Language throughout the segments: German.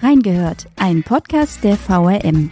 Reingehört, ein Podcast der VRM.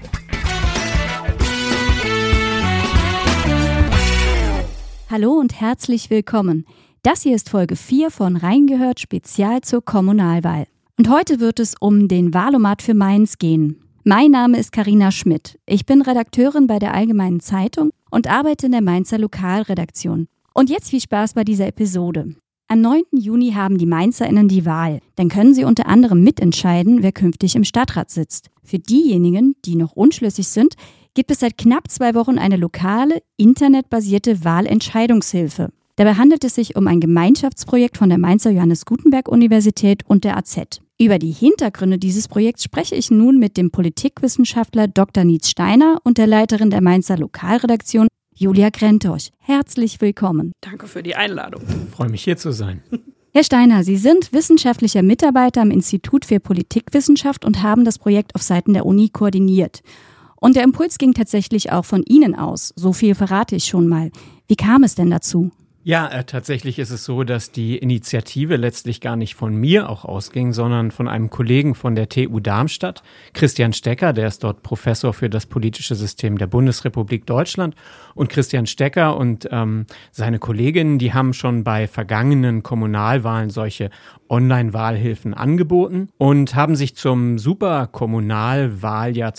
Hallo und herzlich willkommen. Das hier ist Folge 4 von Reingehört, Spezial zur Kommunalwahl. Und heute wird es um den Wahlomat für Mainz gehen. Mein Name ist Carina Schmidt. Ich bin Redakteurin bei der Allgemeinen Zeitung und arbeite in der Mainzer Lokalredaktion. Und jetzt viel Spaß bei dieser Episode. Am 9. Juni haben die MainzerInnen die Wahl. Dann können sie unter anderem mitentscheiden, wer künftig im Stadtrat sitzt. Für diejenigen, die noch unschlüssig sind, gibt es seit knapp 2 Wochen eine lokale, internetbasierte Wahlentscheidungshilfe. Dabei handelt es sich um ein Gemeinschaftsprojekt von der Mainzer Johannes Gutenberg Universität und der AZ. Über die Hintergründe dieses Projekts spreche ich nun mit dem Politikwissenschaftler Dr. Nietz Steiner und der Leiterin der Mainzer Lokalredaktion Julia Grentorch. Herzlich willkommen. Danke für die Einladung. Ich freue mich, hier zu sein. Herr Steiner, Sie sind wissenschaftlicher Mitarbeiter am Institut für Politikwissenschaft und haben das Projekt auf Seiten der Uni koordiniert. Und der Impuls ging tatsächlich auch von Ihnen aus. So viel verrate ich schon mal. Wie kam es denn dazu? Ja, tatsächlich ist es so, dass die Initiative letztlich gar nicht von mir auch ausging, sondern von einem Kollegen von der TU Darmstadt, Christian Stecker, der ist dort Professor für das politische System der Bundesrepublik Deutschland. Und Christian Stecker und seine Kolleginnen, die haben schon bei vergangenen Kommunalwahlen solche Online-Wahlhilfen angeboten und haben sich zum Superkommunalwahljahr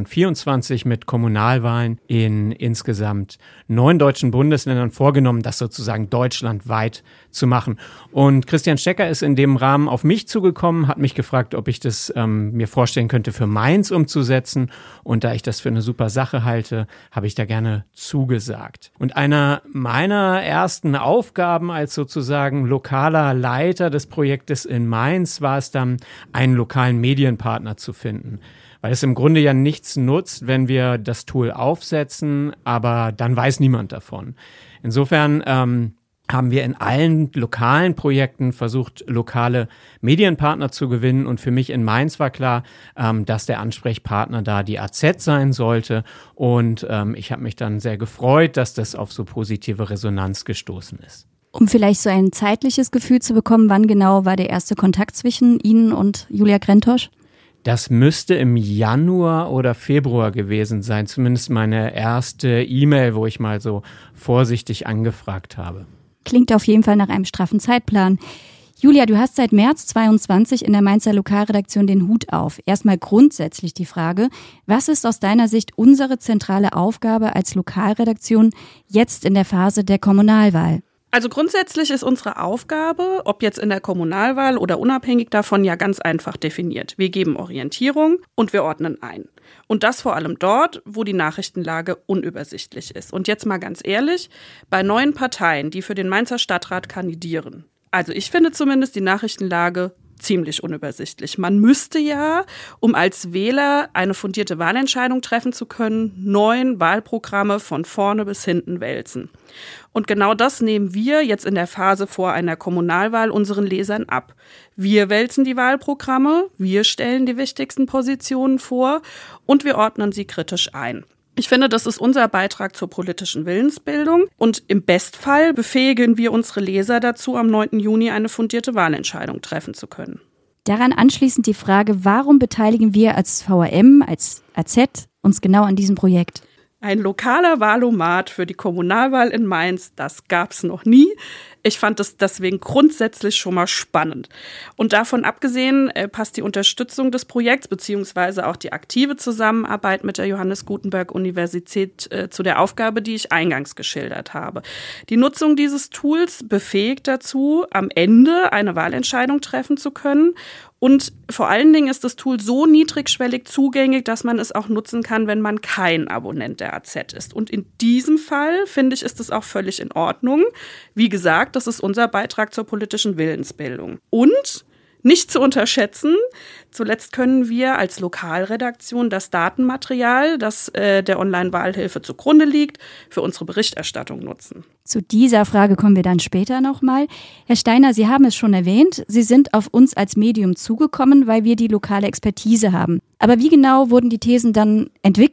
2024 mit Kommunalwahlen in insgesamt 9 deutschen Bundesländern vorgenommen, das sozusagen deutschlandweit zu machen. Und Christian Stecker ist in dem Rahmen auf mich zugekommen, hat mich gefragt, ob ich das mir vorstellen könnte, für Mainz umzusetzen. Und da ich das für eine super Sache halte, habe ich da gerne zugesagt. Und einer meiner ersten Aufgaben als sozusagen lokaler Leiter des Projektes in Mainz war es dann, einen lokalen Medienpartner zu finden. Weil es im Grunde ja nichts nutzt, wenn wir das Tool aufsetzen, aber dann weiß niemand davon. Insofern haben wir in allen lokalen Projekten versucht, lokale Medienpartner zu gewinnen. Und für mich in Mainz war klar, dass der Ansprechpartner da die AZ sein sollte. Und ich habe mich dann sehr gefreut, dass das auf so positive Resonanz gestoßen ist. Um vielleicht so ein zeitliches Gefühl zu bekommen, wann genau war der erste Kontakt zwischen Ihnen und Julia Grentorch? Das müsste im Januar oder Februar gewesen sein, zumindest meine erste E-Mail, wo ich mal so vorsichtig angefragt habe. Klingt auf jeden Fall nach einem straffen Zeitplan. Julia, du hast seit März 2022 in der Mainzer Lokalredaktion den Hut auf. Erstmal grundsätzlich die Frage, was ist aus deiner Sicht unsere zentrale Aufgabe als Lokalredaktion jetzt in der Phase der Kommunalwahl? Also grundsätzlich ist unsere Aufgabe, ob jetzt in der Kommunalwahl oder unabhängig davon, ja ganz einfach definiert. Wir geben Orientierung und wir ordnen ein. Und das vor allem dort, wo die Nachrichtenlage unübersichtlich ist. Und jetzt mal ganz ehrlich, bei neuen Parteien, die für den Mainzer Stadtrat kandidieren, also ich finde zumindest die Nachrichtenlage ziemlich unübersichtlich. Man müsste ja, um als Wähler eine fundierte Wahlentscheidung treffen zu können, 9 Wahlprogramme von vorne bis hinten wälzen. Und genau das nehmen wir jetzt in der Phase vor einer Kommunalwahl unseren Lesern ab. Wir wälzen die Wahlprogramme, wir stellen die wichtigsten Positionen vor und wir ordnen sie kritisch ein. Ich finde, das ist unser Beitrag zur politischen Willensbildung und im Bestfall befähigen wir unsere Leser dazu, am 9. Juni eine fundierte Wahlentscheidung treffen zu können. Daran anschließend die Frage, warum beteiligen wir als VRM, als AZ uns genau an diesem Projekt? Ein lokaler Wahlomat für die Kommunalwahl in Mainz, das gab's noch nie. Ich fand es deswegen grundsätzlich schon mal spannend. Und davon abgesehen passt die Unterstützung des Projekts beziehungsweise auch die aktive Zusammenarbeit mit der Johannes Gutenberg Universität zu der Aufgabe, die ich eingangs geschildert habe. Die Nutzung dieses Tools befähigt dazu, am Ende eine Wahlentscheidung treffen zu können. Und vor allen Dingen ist das Tool so niedrigschwellig zugänglich, dass man es auch nutzen kann, wenn man kein Abonnent der AZ ist. Und in diesem Fall, finde ich, ist es auch völlig in Ordnung. Wie gesagt, das ist unser Beitrag zur politischen Willensbildung. Und nicht zu unterschätzen, zuletzt können wir als Lokalredaktion das Datenmaterial, das der Online-Wahlhilfe zugrunde liegt, für unsere Berichterstattung nutzen. Zu dieser Frage kommen wir dann später nochmal. Herr Steiner, Sie haben es schon erwähnt, Sie sind auf uns als Medium zugekommen, weil wir die lokale Expertise haben. Aber wie genau wurden die Thesen dann entwickelt?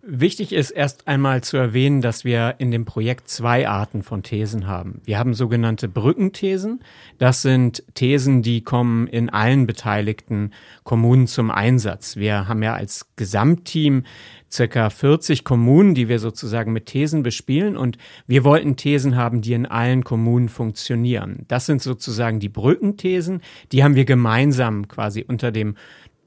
Wichtig ist erst einmal zu erwähnen, dass wir in dem Projekt 2 Arten von Thesen haben. Wir haben sogenannte Brückenthesen. Das sind Thesen, die kommen in allen beteiligten Kommunen zum Einsatz. Wir haben ja als Gesamtteam circa 40 Kommunen, die wir sozusagen mit Thesen bespielen, und wir wollten Thesen haben, die in allen Kommunen funktionieren. Das sind sozusagen die Brückenthesen, die haben wir gemeinsam quasi unter den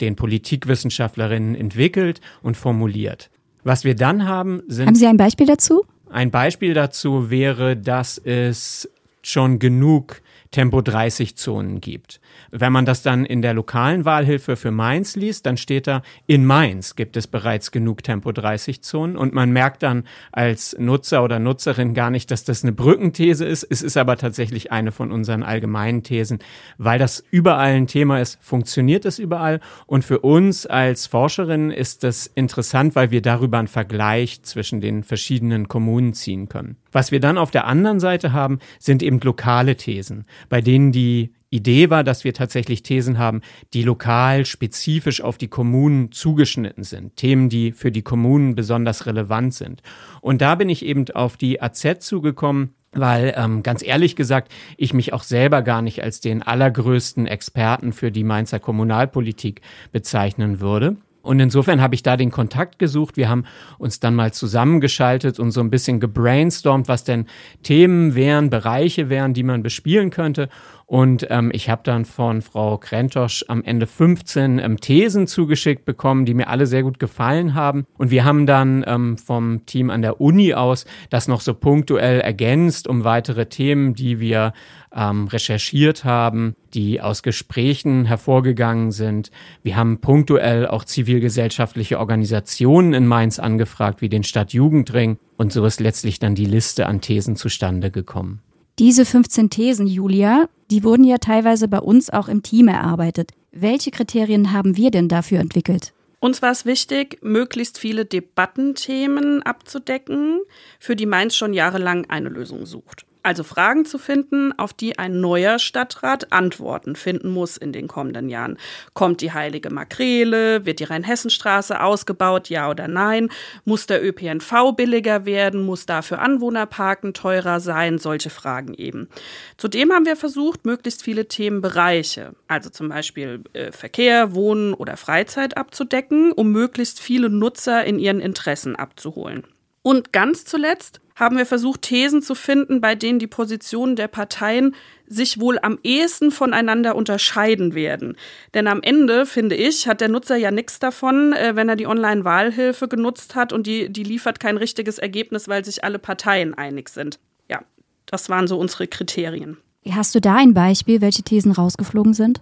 Politikwissenschaftlerinnen entwickelt und formuliert. Was wir dann haben, sind... Haben Sie ein Beispiel dazu? Ein Beispiel dazu wäre, dass es schon genug Tempo-30-Zonen gibt. Wenn man das dann in der lokalen Wahlhilfe für Mainz liest, dann steht da, in Mainz gibt es bereits genug Tempo-30-Zonen, und man merkt dann als Nutzer oder Nutzerin gar nicht, dass das eine Brückenthese ist. Es ist aber tatsächlich eine von unseren allgemeinen Thesen, weil das überall ein Thema ist, funktioniert es überall, und für uns als Forscherinnen ist das interessant, weil wir darüber einen Vergleich zwischen den verschiedenen Kommunen ziehen können. Was wir dann auf der anderen Seite haben, sind eben lokale Thesen, bei denen die Idee war, dass wir tatsächlich Thesen haben, die lokal spezifisch auf die Kommunen zugeschnitten sind. Themen, die für die Kommunen besonders relevant sind. Und da bin ich eben auf die AZ zugekommen, weil, ganz ehrlich gesagt, ich mich auch selber gar nicht als den allergrößten Experten für die Mainzer Kommunalpolitik bezeichnen würde. Und insofern habe ich da den Kontakt gesucht. Wir haben uns dann mal zusammengeschaltet und so ein bisschen gebrainstormt, was denn Themen wären, Bereiche wären, die man bespielen könnte. Und ich habe dann von Frau Krentosch am Ende 15 Thesen zugeschickt bekommen, die mir alle sehr gut gefallen haben. Und wir haben dann vom Team an der Uni aus das noch so punktuell ergänzt um weitere Themen, die wir recherchiert haben, die aus Gesprächen hervorgegangen sind. Wir haben punktuell auch zivilgesellschaftliche Organisationen in Mainz angefragt, wie den Stadtjugendring. Und so ist letztlich dann die Liste an Thesen zustande gekommen. Diese 15 Thesen, Julia, die wurden ja teilweise bei uns auch im Team erarbeitet. Welche Kriterien haben wir denn dafür entwickelt? Uns war es wichtig, möglichst viele Debattenthemen abzudecken, für die Mainz schon jahrelang eine Lösung sucht. Also Fragen zu finden, auf die ein neuer Stadtrat Antworten finden muss in den kommenden Jahren. Kommt die heilige Makrele? Wird die Rheinhessenstraße ausgebaut? Ja oder nein? Muss der ÖPNV billiger werden? Muss dafür Anwohnerparken teurer sein? Solche Fragen eben. Zudem haben wir versucht, möglichst viele Themenbereiche, also zum Beispiel Verkehr, Wohnen oder Freizeit abzudecken, um möglichst viele Nutzer in ihren Interessen abzuholen. Und ganz zuletzt haben wir versucht, Thesen zu finden, bei denen die Positionen der Parteien sich wohl am ehesten voneinander unterscheiden werden. Denn am Ende, finde ich, hat der Nutzer ja nichts davon, wenn er die Online-Wahlhilfe genutzt hat und die liefert kein richtiges Ergebnis, weil sich alle Parteien einig sind. Ja, das waren so unsere Kriterien. Hast du da ein Beispiel, welche Thesen rausgeflogen sind?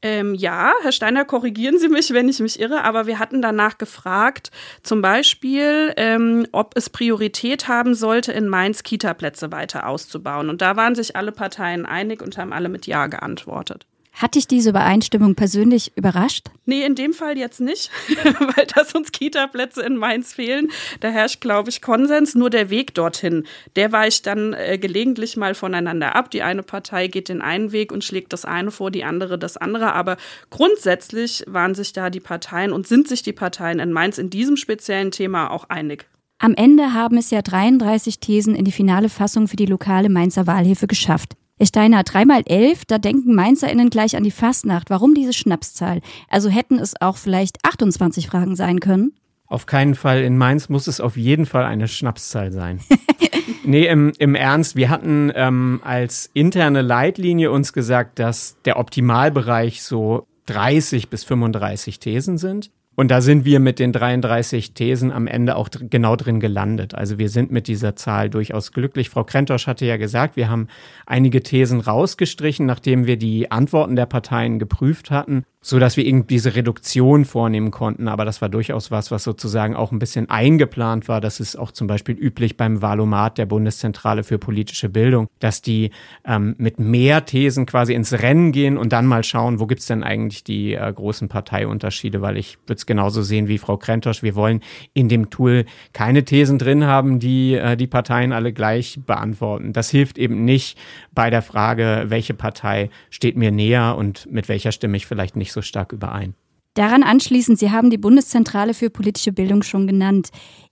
Ja, Herr Steiner, korrigieren Sie mich, wenn ich mich irre, aber wir hatten danach gefragt, zum Beispiel, ob es Priorität haben sollte, in Mainz Kita-Plätze weiter auszubauen. Und da waren sich alle Parteien einig und haben alle mit Ja geantwortet. Hat dich diese Übereinstimmung persönlich überrascht? Nee, in dem Fall jetzt nicht, weil dass uns Kita-Plätze in Mainz fehlen. Da herrscht, glaube ich, Konsens. Nur der Weg dorthin, der weicht dann gelegentlich mal voneinander ab. Die eine Partei geht den einen Weg und schlägt das eine vor, die andere das andere. Aber grundsätzlich waren sich da die Parteien und sind sich die Parteien in Mainz in diesem speziellen Thema auch einig. Am Ende haben es ja 33 Thesen in die finale Fassung für die lokale Mainzer Wahlhilfe geschafft. Herr Steiner, 3x11, da denken MainzerInnen gleich an die Fastnacht. Warum diese Schnapszahl? Also hätten es auch vielleicht 28 Fragen sein können? Auf keinen Fall. In Mainz muss es auf jeden Fall eine Schnapszahl sein. Nee, im Ernst. Wir hatten als interne Leitlinie uns gesagt, dass der Optimalbereich so 30 bis 35 Thesen sind. Und da sind wir mit den 33 Thesen am Ende auch genau drin gelandet. Also wir sind mit dieser Zahl durchaus glücklich. Frau Krentosch hatte ja gesagt, wir haben einige Thesen rausgestrichen, nachdem wir die Antworten der Parteien geprüft hatten, so dass wir irgendwie diese Reduktion vornehmen konnten. Aber das war durchaus was sozusagen auch ein bisschen eingeplant war. Das ist auch zum Beispiel üblich beim Wahlomat der Bundeszentrale für politische Bildung, dass die mit mehr Thesen quasi ins Rennen gehen und dann mal schauen, wo gibt's denn eigentlich die großen Parteiunterschiede, weil ich würde es genauso sehen wie Frau Krentosch. Wir wollen in dem Tool keine Thesen drin haben, die die Parteien alle gleich beantworten. Das hilft eben nicht bei der Frage, welche Partei steht mir näher und mit welcher stimme ich vielleicht nicht so stark überein. Daran anschließend, Sie haben die Bundeszentrale für politische Bildung schon genannt.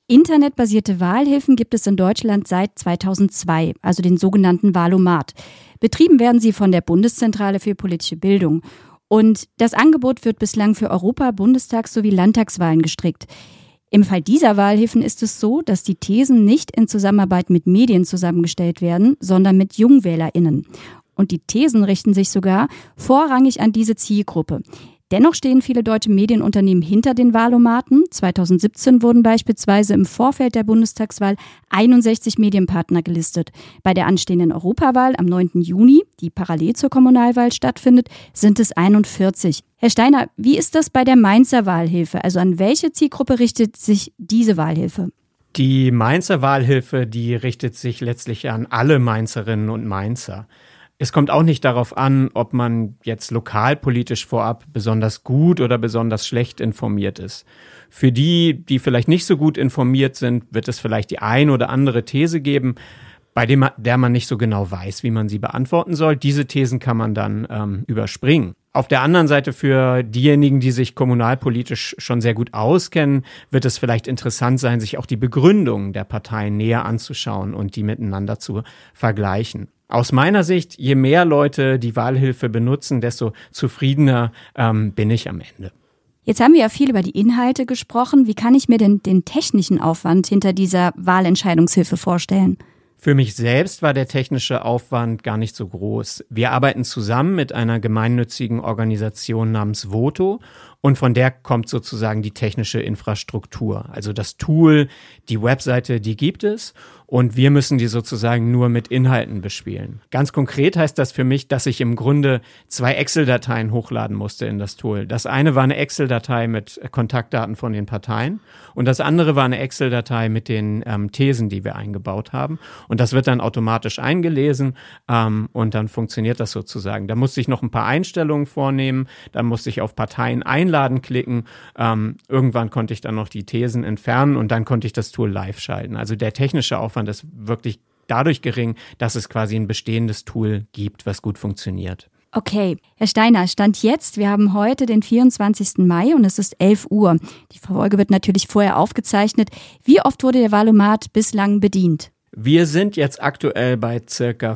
Internetbasierte Wahlhilfen gibt es in Deutschland seit 2002, also den sogenannten Wahlomat. Betrieben werden sie von der Bundeszentrale für politische Bildung. Und das Angebot wird bislang für Europa-, Bundestags- sowie Landtagswahlen gestrickt. Im Fall dieser Wahlhilfen ist es so, dass die Thesen nicht in Zusammenarbeit mit Medien zusammengestellt werden, sondern mit JungwählerInnen. Und die Thesen richten sich sogar vorrangig an diese Zielgruppe. Dennoch stehen viele deutsche Medienunternehmen hinter den Wahlomaten. 2017 wurden beispielsweise im Vorfeld der Bundestagswahl 61 Medienpartner gelistet. Bei der anstehenden Europawahl am 9. Juni, die parallel zur Kommunalwahl stattfindet, sind es 41. Herr Steiner, wie ist das bei der Mainzer Wahlhilfe? Also an welche Zielgruppe richtet sich diese Wahlhilfe? Die Mainzer Wahlhilfe, die richtet sich letztlich an alle Mainzerinnen und Mainzer. Es kommt auch nicht darauf an, ob man jetzt lokalpolitisch vorab besonders gut oder besonders schlecht informiert ist. Für die, die vielleicht nicht so gut informiert sind, wird es vielleicht die ein oder andere These geben, bei der man nicht so genau weiß, wie man sie beantworten soll. Diese Thesen kann man dann überspringen. Auf der anderen Seite für diejenigen, die sich kommunalpolitisch schon sehr gut auskennen, wird es vielleicht interessant sein, sich auch die Begründungen der Parteien näher anzuschauen und die miteinander zu vergleichen. Aus meiner Sicht, je mehr Leute die Wahlhilfe benutzen, desto zufriedener bin ich am Ende. Jetzt haben wir ja viel über die Inhalte gesprochen. Wie kann ich mir denn den technischen Aufwand hinter dieser Wahlentscheidungshilfe vorstellen? Für mich selbst war der technische Aufwand gar nicht so groß. Wir arbeiten zusammen mit einer gemeinnützigen Organisation namens Voto und von der kommt sozusagen die technische Infrastruktur. Also das Tool, die Webseite, die gibt es und wir müssen die sozusagen nur mit Inhalten bespielen. Ganz konkret heißt das für mich, dass ich im Grunde 2 Excel-Dateien hochladen musste in das Tool. Das eine war eine Excel-Datei mit Kontaktdaten von den Parteien und das andere war eine Excel-Datei mit den Thesen, die wir eingebaut haben. Und das wird dann automatisch eingelesen und dann funktioniert das sozusagen. Da musste ich noch ein paar Einstellungen vornehmen, dann musste ich auf Parteien einladen klicken. Irgendwann konnte ich dann noch die Thesen entfernen und dann konnte ich das Tool live schalten. Also der technische Aufwand ist wirklich dadurch gering, dass es quasi ein bestehendes Tool gibt, was gut funktioniert. Okay, Herr Steiner, Stand jetzt, wir haben heute den 24. Mai und es ist 11 Uhr. Die Folge wird natürlich vorher aufgezeichnet. Wie oft wurde der Wahlomat bislang bedient? Wir sind jetzt aktuell bei circa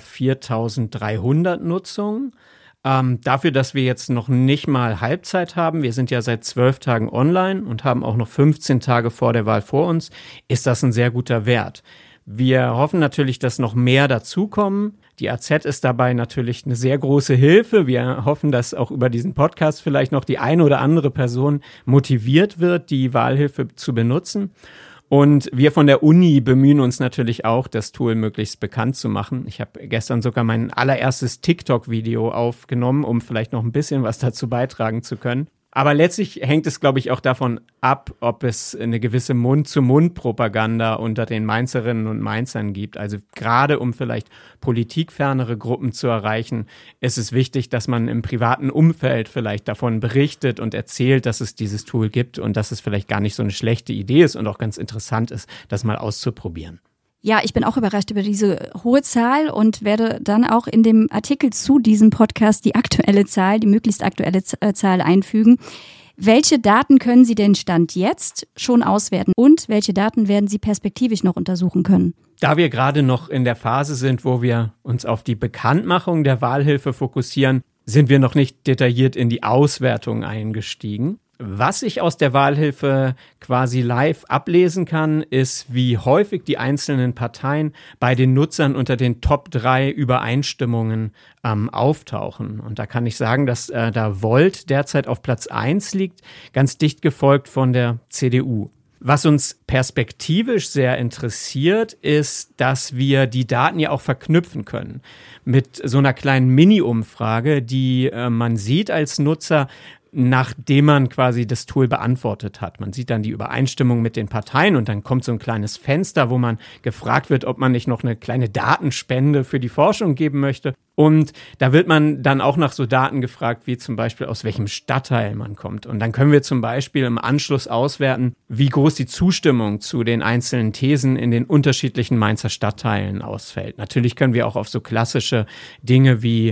4.300 Nutzungen. Dafür, dass wir jetzt noch nicht mal Halbzeit haben, wir sind ja seit 12 Tagen online und haben auch noch 15 Tage vor der Wahl vor uns, ist das ein sehr guter Wert. Wir hoffen natürlich, dass noch mehr dazukommen. Die AZ ist dabei natürlich eine sehr große Hilfe. Wir hoffen, dass auch über diesen Podcast vielleicht noch die eine oder andere Person motiviert wird, die Wahlhilfe zu benutzen. Und wir von der Uni bemühen uns natürlich auch, das Tool möglichst bekannt zu machen. Ich habe gestern sogar mein allererstes TikTok-Video aufgenommen, um vielleicht noch ein bisschen was dazu beitragen zu können. Aber letztlich hängt es, glaube ich, auch davon ab, ob es eine gewisse Mund-zu-Mund-Propaganda unter den Mainzerinnen und Mainzern gibt. Also gerade um vielleicht politikfernere Gruppen zu erreichen, ist es wichtig, dass man im privaten Umfeld vielleicht davon berichtet und erzählt, dass es dieses Tool gibt und dass es vielleicht gar nicht so eine schlechte Idee ist und auch ganz interessant ist, das mal auszuprobieren. Ja, ich bin auch überrascht über diese hohe Zahl und werde dann auch in dem Artikel zu diesem Podcast die aktuelle Zahl, die möglichst aktuelle Zahl einfügen. Welche Daten können Sie denn Stand jetzt schon auswerten und welche Daten werden Sie perspektivisch noch untersuchen können? Da wir gerade noch in der Phase sind, wo wir uns auf die Bekanntmachung der Wahlhilfe fokussieren, sind wir noch nicht detailliert in die Auswertung eingestiegen. Was ich aus der Wahlhilfe quasi live ablesen kann, ist, wie häufig die einzelnen Parteien bei den Nutzern unter den Top 3 Übereinstimmungen auftauchen. Und da kann ich sagen, dass da Volt derzeit auf Platz 1 liegt, ganz dicht gefolgt von der CDU. Was uns perspektivisch sehr interessiert, ist, dass wir die Daten ja auch verknüpfen können mit so einer kleinen Mini-Umfrage, die man sieht als Nutzer, nachdem man quasi das Tool beantwortet hat. Man sieht dann die Übereinstimmung mit den Parteien und dann kommt so ein kleines Fenster, wo man gefragt wird, ob man nicht noch eine kleine Datenspende für die Forschung geben möchte. Und da wird man dann auch nach so Daten gefragt, wie zum Beispiel aus welchem Stadtteil man kommt. Und dann können wir zum Beispiel im Anschluss auswerten, wie groß die Zustimmung zu den einzelnen Thesen in den unterschiedlichen Mainzer Stadtteilen ausfällt. Natürlich können wir auch auf so klassische Dinge wie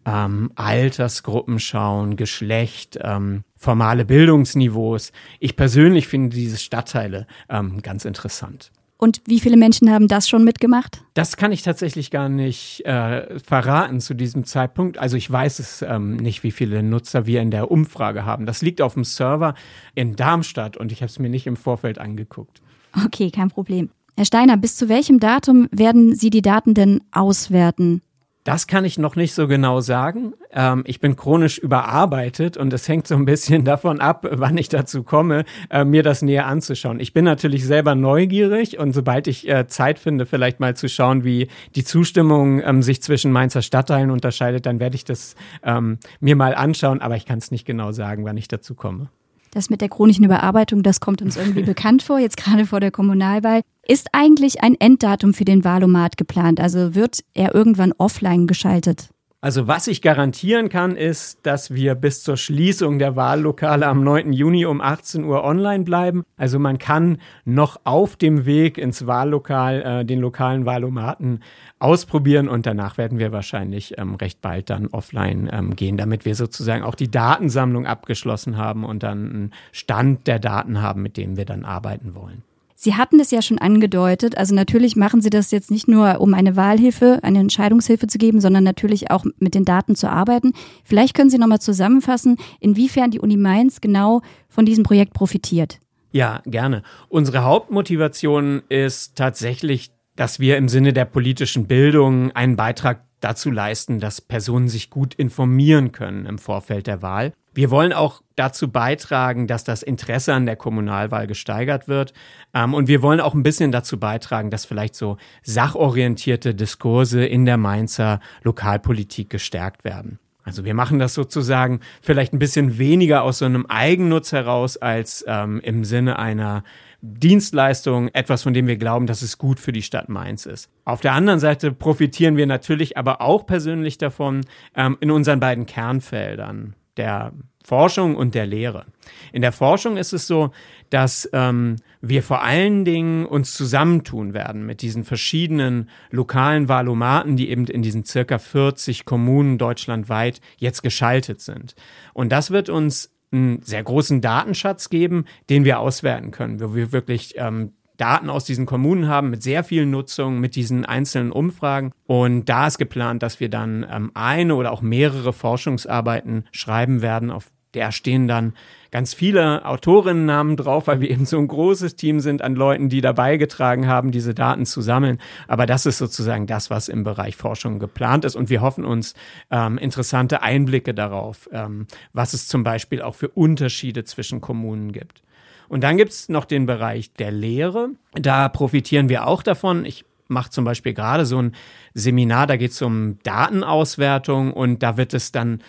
Altersgruppen schauen, Geschlecht, formale Bildungsniveaus. Ich persönlich finde diese Stadtteile ganz interessant. Und wie viele Menschen haben das schon mitgemacht? Das kann ich tatsächlich gar nicht verraten zu diesem Zeitpunkt. Also ich weiß es nicht, wie viele Nutzer wir in der Umfrage haben. Das liegt auf dem Server in Darmstadt und ich habe es mir nicht im Vorfeld angeguckt. Okay, kein Problem. Herr Steiner, bis zu welchem Datum werden Sie die Daten denn auswerten? Das kann ich noch nicht so genau sagen. Ich bin chronisch überarbeitet und es hängt so ein bisschen davon ab, wann ich dazu komme, mir das näher anzuschauen. Ich bin natürlich selber neugierig und sobald ich Zeit finde, vielleicht mal zu schauen, wie die Zustimmung sich zwischen Mainzer Stadtteilen unterscheidet, dann werde ich das mir mal anschauen, aber ich kann es nicht genau sagen, wann ich dazu komme. Das mit der chronischen Überarbeitung, das kommt uns irgendwie bekannt vor, jetzt gerade vor der Kommunalwahl. Ist eigentlich ein Enddatum für den Wahlomat geplant? Also wird er irgendwann offline geschaltet? Also was ich garantieren kann, ist, dass wir bis zur Schließung der Wahllokale am 9. Juni um 18 Uhr online bleiben. Also man kann noch auf dem Weg ins Wahllokal den lokalen Wahlomaten ausprobieren und danach werden wir wahrscheinlich recht bald dann offline gehen, damit wir sozusagen auch die Datensammlung abgeschlossen haben und dann einen Stand der Daten haben, mit dem wir dann arbeiten wollen. Sie hatten es ja schon angedeutet, also natürlich machen Sie das jetzt nicht nur, um eine Wahlhilfe, eine Entscheidungshilfe zu geben, sondern natürlich auch mit den Daten zu arbeiten. Vielleicht können Sie nochmal zusammenfassen, inwiefern die Uni Mainz genau von diesem Projekt profitiert. Ja, gerne. Unsere Hauptmotivation ist tatsächlich, dass wir im Sinne der politischen Bildung einen Beitrag dazu leisten, dass Personen sich gut informieren können im Vorfeld der Wahl. Wir wollen auch dazu beitragen, dass das Interesse an der Kommunalwahl gesteigert wird. Und wir wollen auch ein bisschen dazu beitragen, dass vielleicht so sachorientierte Diskurse in der Mainzer Lokalpolitik gestärkt werden. Also wir machen das sozusagen vielleicht ein bisschen weniger aus so einem Eigennutz heraus als im Sinne einer Dienstleistung, etwas, von dem wir glauben, dass es gut für die Stadt Mainz ist. Auf der anderen Seite profitieren wir natürlich aber auch persönlich davon in unseren beiden Kernfeldern, der Forschung und der Lehre. In der Forschung ist es so, dass wir vor allen Dingen uns zusammentun werden mit diesen verschiedenen lokalen Wahlomaten, die eben in diesen circa 40 Kommunen deutschlandweit jetzt geschaltet sind. Und das wird uns einen sehr großen Datenschatz geben, den wir auswerten können, wo wir wirklich Daten aus diesen Kommunen haben mit sehr vielen Nutzungen, mit diesen einzelnen Umfragen. Und da ist geplant, dass wir dann eine oder auch mehrere Forschungsarbeiten schreiben werden. Auf der stehen dann ganz viele Autorinnennamen drauf, weil wir eben so ein großes Team sind an Leuten, die da beigetragen haben, diese Daten zu sammeln. Aber das ist sozusagen das, was im Bereich Forschung geplant ist. Und wir hoffen uns interessante Einblicke darauf, was es zum Beispiel auch für Unterschiede zwischen Kommunen gibt. Und dann gibt es noch den Bereich der Lehre. Da profitieren wir auch davon. Ich mache zum Beispiel gerade so ein Seminar, da geht es um Datenauswertung und da wird es dann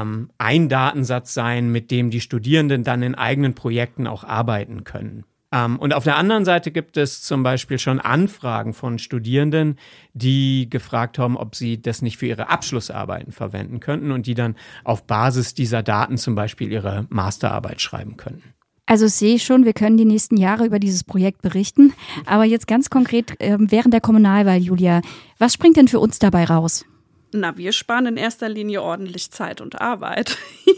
ein Datensatz sein, mit dem die Studierenden dann in eigenen Projekten auch arbeiten können. Und auf der anderen Seite gibt es zum Beispiel schon Anfragen von Studierenden, die gefragt haben, ob sie das nicht für ihre Abschlussarbeiten verwenden könnten und die dann auf Basis dieser Daten zum Beispiel ihre Masterarbeit schreiben könnten. Also sehe ich schon, wir können die nächsten Jahre über dieses Projekt berichten. Aber jetzt ganz konkret während der Kommunalwahl, Julia, was springt denn für uns dabei raus? Na, wir sparen in erster Linie ordentlich Zeit und Arbeit.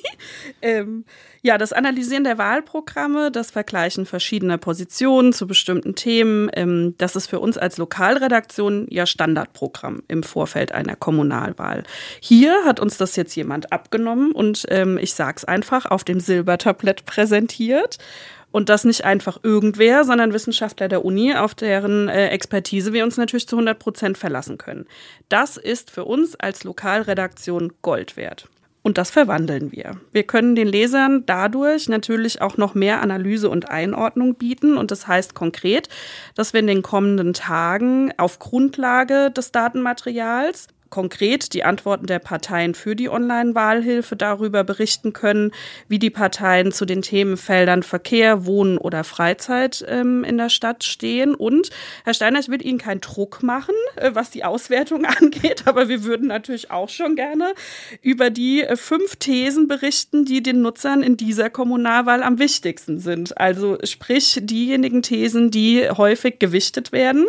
Das Analysieren der Wahlprogramme, das Vergleichen verschiedener Positionen zu bestimmten Themen, das ist für uns als Lokalredaktion ja Standardprogramm im Vorfeld einer Kommunalwahl. Hier hat uns das jetzt jemand abgenommen und ich sag's einfach, auf dem Silbertablett präsentiert. Und das nicht einfach irgendwer, sondern Wissenschaftler der Uni, auf deren Expertise wir uns natürlich zu 100% verlassen können. Das ist für uns als Lokalredaktion Gold wert. Und das verwandeln wir. Wir können den Lesern dadurch natürlich auch noch mehr Analyse und Einordnung bieten. Und das heißt konkret, dass wir in den kommenden Tagen auf Grundlage des Datenmaterials konkret die Antworten der Parteien für die Online-Wahlhilfe darüber berichten können, wie die Parteien zu den Themenfeldern Verkehr, Wohnen oder Freizeit in der Stadt stehen. Und, Herr Steiner, ich will Ihnen keinen Druck machen, was die Auswertung angeht, aber wir würden natürlich auch schon gerne über die 5 Thesen berichten, die den Nutzern in dieser Kommunalwahl am wichtigsten sind. Also sprich diejenigen Thesen, die häufig gewichtet werden.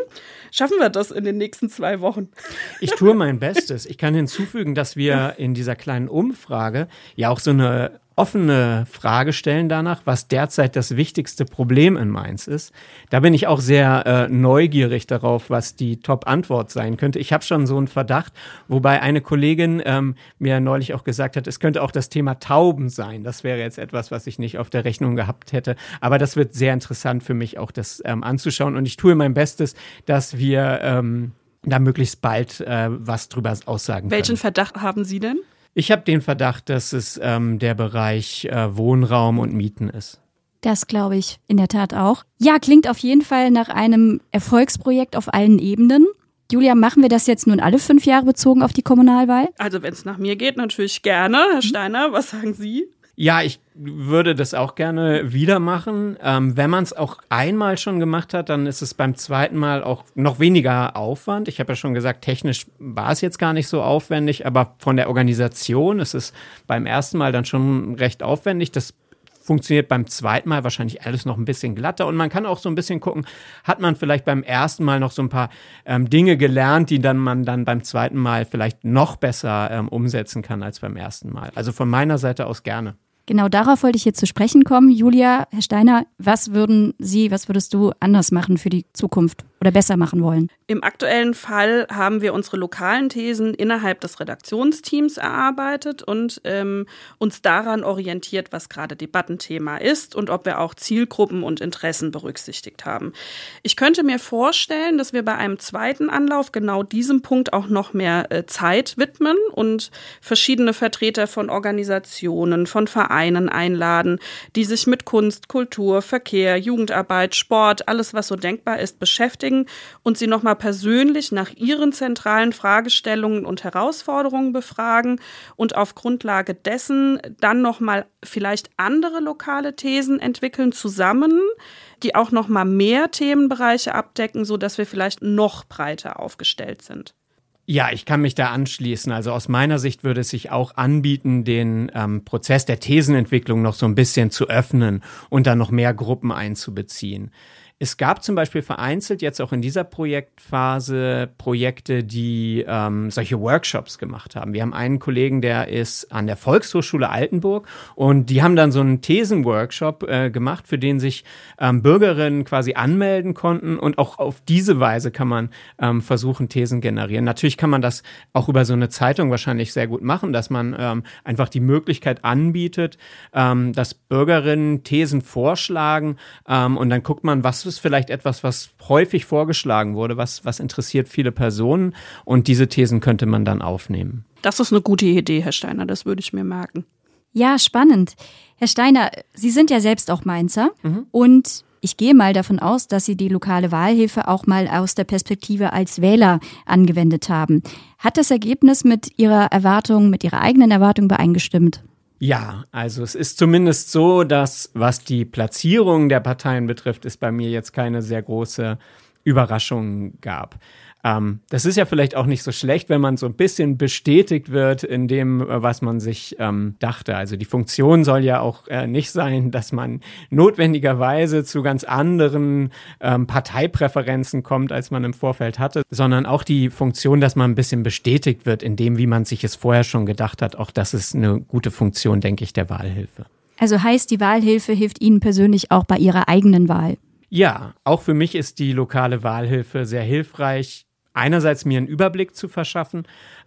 Schaffen wir das in den nächsten 2 Wochen? Ich tue mein Bestes. Ich kann hinzufügen, dass wir in dieser kleinen Umfrage ja auch so eine offene Frage stellen danach, was derzeit das wichtigste Problem in Mainz ist. Da bin ich auch sehr neugierig darauf, was die Top-Antwort sein könnte. Ich habe schon so einen Verdacht, wobei eine Kollegin mir neulich auch gesagt hat, es könnte auch das Thema Tauben sein. Das wäre jetzt etwas, was ich nicht auf der Rechnung gehabt hätte. Aber das wird sehr interessant für mich auch, das anzuschauen. Und ich tue mein Bestes, dass wir da möglichst bald was drüber aussagen können. Welchen Verdacht haben Sie denn? Ich habe den Verdacht, dass es der Bereich Wohnraum und Mieten ist. Das glaube ich in der Tat auch. Ja, klingt auf jeden Fall nach einem Erfolgsprojekt auf allen Ebenen. Julia, machen wir das jetzt nun alle 5 Jahre bezogen auf die Kommunalwahl? Also wenn es nach mir geht, natürlich gerne. Herr Steiner, was sagen Sie? Ja, ich würde das auch gerne wieder machen. Wenn man es auch einmal schon gemacht hat, dann ist es beim zweiten Mal auch noch weniger Aufwand. Ich habe ja schon gesagt, technisch war es jetzt gar nicht so aufwendig, aber von der Organisation ist es beim ersten Mal dann schon recht aufwendig. Das funktioniert beim zweiten Mal wahrscheinlich alles noch ein bisschen glatter. Und man kann auch so ein bisschen gucken, hat man vielleicht beim ersten Mal noch so ein paar Dinge gelernt, die man dann beim zweiten Mal vielleicht noch besser umsetzen kann als beim ersten Mal. Also von meiner Seite aus gerne. Genau darauf wollte ich jetzt zu sprechen kommen. Julia, Herr Steiner, was würdest du anders machen für die Zukunft oder besser machen wollen? Im aktuellen Fall haben wir unsere lokalen Thesen innerhalb des Redaktionsteams erarbeitet und uns daran orientiert, was gerade Debattenthema ist und ob wir auch Zielgruppen und Interessen berücksichtigt haben. Ich könnte mir vorstellen, dass wir bei einem zweiten Anlauf genau diesem Punkt auch noch mehr Zeit widmen und verschiedene Vertreter von Organisationen, von Vereinen einladen, die sich mit Kunst, Kultur, Verkehr, Jugendarbeit, Sport, alles was so denkbar ist, beschäftigen und sie nochmal persönlich nach ihren zentralen Fragestellungen und Herausforderungen befragen und auf Grundlage dessen dann nochmal vielleicht andere lokale Thesen entwickeln zusammen, die auch nochmal mehr Themenbereiche abdecken, sodass wir vielleicht noch breiter aufgestellt sind. Ja, ich kann mich da anschließen. Also aus meiner Sicht würde es sich auch anbieten, den Prozess der Thesenentwicklung noch so ein bisschen zu öffnen und dann noch mehr Gruppen einzubeziehen. Es gab zum Beispiel vereinzelt jetzt auch in dieser Projektphase Projekte, die solche Workshops gemacht haben. Wir haben einen Kollegen, der ist an der Volkshochschule Altenburg und die haben dann so einen Thesenworkshop gemacht, für den sich Bürgerinnen quasi anmelden konnten und auch auf diese Weise kann man versuchen, Thesen generieren. Natürlich kann man das auch über so eine Zeitung wahrscheinlich sehr gut machen, dass man einfach die Möglichkeit anbietet, dass Bürgerinnen Thesen vorschlagen und dann guckt man, was ist vielleicht etwas, was häufig vorgeschlagen wurde, was interessiert viele Personen und diese Thesen könnte man dann aufnehmen. Das ist eine gute Idee, Herr Steiner, das würde ich mir merken. Ja, spannend. Herr Steiner, Sie sind ja selbst auch Mainzer und ich gehe mal davon aus, dass Sie die lokale Wahlhilfe auch mal aus der Perspektive als Wähler angewendet haben. Hat das Ergebnis mit Ihrer eigenen Erwartung übereingestimmt? Ja, also es ist zumindest so, dass was die Platzierung der Parteien betrifft, es bei mir jetzt keine sehr große Überraschung gab. Das ist ja vielleicht auch nicht so schlecht, wenn man so ein bisschen bestätigt wird in dem, was man sich dachte. Also die Funktion soll ja auch nicht sein, dass man notwendigerweise zu ganz anderen Parteipräferenzen kommt, als man im Vorfeld hatte, sondern auch die Funktion, dass man ein bisschen bestätigt wird in dem, wie man sich es vorher schon gedacht hat. Auch das ist eine gute Funktion, denke ich, der Wahlhilfe. Also heißt, die Wahlhilfe hilft Ihnen persönlich auch bei Ihrer eigenen Wahl? Ja, auch für mich ist die lokale Wahlhilfe sehr hilfreich. Einerseits mir einen Überblick zu verschaffen,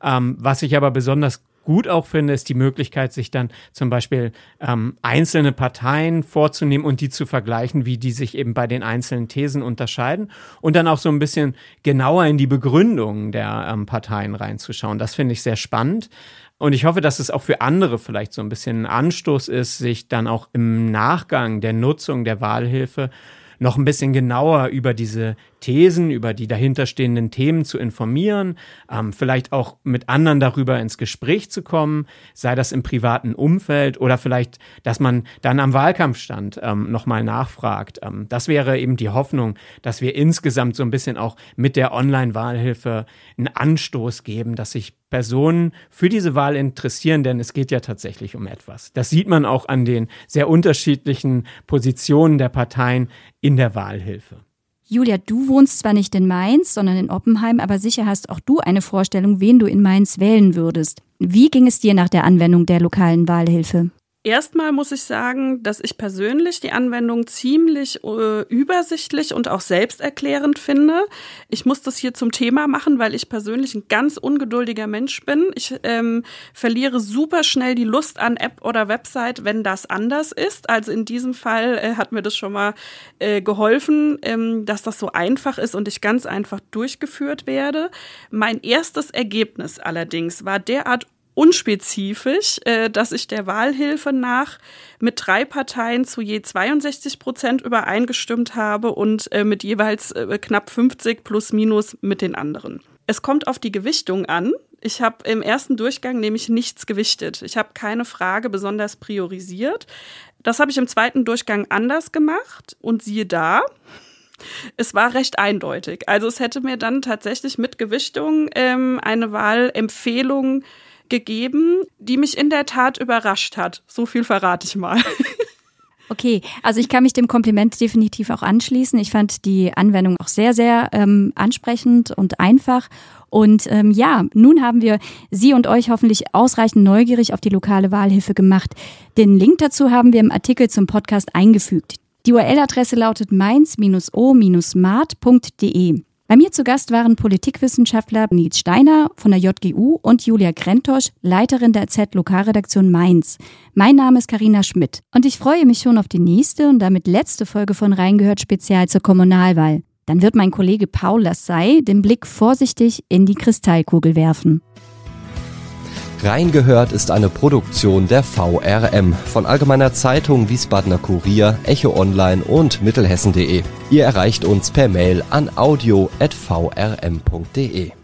was ich aber besonders gut auch finde, ist die Möglichkeit, sich dann zum Beispiel einzelne Parteien vorzunehmen und die zu vergleichen, wie die sich eben bei den einzelnen Thesen unterscheiden und dann auch so ein bisschen genauer in die Begründungen der Parteien reinzuschauen. Das finde ich sehr spannend. Und ich hoffe, dass es auch für andere vielleicht so ein bisschen ein Anstoß ist, sich dann auch im Nachgang der Nutzung der Wahlhilfe noch ein bisschen genauer über diese Thesen, über die dahinterstehenden Themen zu informieren, vielleicht auch mit anderen darüber ins Gespräch zu kommen, sei das im privaten Umfeld oder vielleicht, dass man dann am Wahlkampfstand nochmal nachfragt. Das wäre eben die Hoffnung, dass wir insgesamt so ein bisschen auch mit der Online-Wahlhilfe einen Anstoß geben, dass sich Personen für diese Wahl interessieren, denn es geht ja tatsächlich um etwas. Das sieht man auch an den sehr unterschiedlichen Positionen der Parteien in der Wahlhilfe. Julia, du wohnst zwar nicht in Mainz, sondern in Oppenheim, aber sicher hast auch du eine Vorstellung, wen du in Mainz wählen würdest. Wie ging es dir nach der Anwendung der lokalen Wahlhilfe? Erstmal muss ich sagen, dass ich persönlich die Anwendung ziemlich übersichtlich und auch selbsterklärend finde. Ich muss das hier zum Thema machen, weil ich persönlich ein ganz ungeduldiger Mensch bin. Ich verliere super schnell die Lust an App oder Website, wenn das anders ist. Also in diesem Fall hat mir das schon mal geholfen, dass das so einfach ist und ich ganz einfach durchgeführt werde. Mein erstes Ergebnis allerdings war derart unspezifisch, dass ich der Wahlhilfe nach mit 3 Parteien zu je 62% übereingestimmt habe und mit jeweils knapp 50 plus minus mit den anderen. Es kommt auf die Gewichtung an. Ich habe im ersten Durchgang nämlich nichts gewichtet. Ich habe keine Frage besonders priorisiert. Das habe ich im zweiten Durchgang anders gemacht und siehe da, es war recht eindeutig. Also es hätte mir dann tatsächlich mit Gewichtung eine Wahlempfehlung gegeben, die mich in der Tat überrascht hat. So viel verrate ich mal. Okay, also ich kann mich dem Kompliment definitiv auch anschließen. Ich fand die Anwendung auch sehr, sehr ansprechend und einfach. Und nun haben wir Sie und euch hoffentlich ausreichend neugierig auf die lokale Wahlhilfe gemacht. Den Link dazu haben wir im Artikel zum Podcast eingefügt. Die URL-Adresse lautet mainz-o-mart.de. Bei mir zu Gast waren Politikwissenschaftler Nils Steiner von der JGU und Julia Krentosch, Leiterin der Z-Lokalredaktion Mainz. Mein Name ist Carina Schmidt und ich freue mich schon auf die nächste und damit letzte Folge von Reingehört Spezial zur Kommunalwahl. Dann wird mein Kollege Paul Lassay den Blick vorsichtig in die Kristallkugel werfen. Reingehört ist eine Produktion der VRM von Allgemeiner Zeitung, Wiesbadener Kurier, Echo Online und Mittelhessen.de. Ihr erreicht uns per Mail an audio@vrm.de.